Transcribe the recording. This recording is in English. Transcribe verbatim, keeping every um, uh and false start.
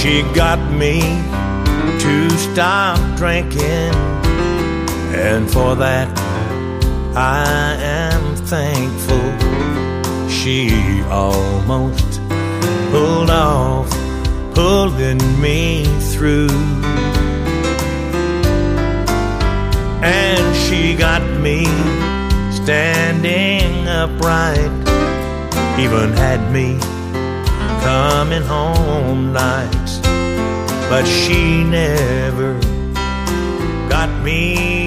She got me to stop drinking, and for that I am thankful. She almost pulled off, pulling me through. And she got me standing upright, even had me coming home nights. But she never got me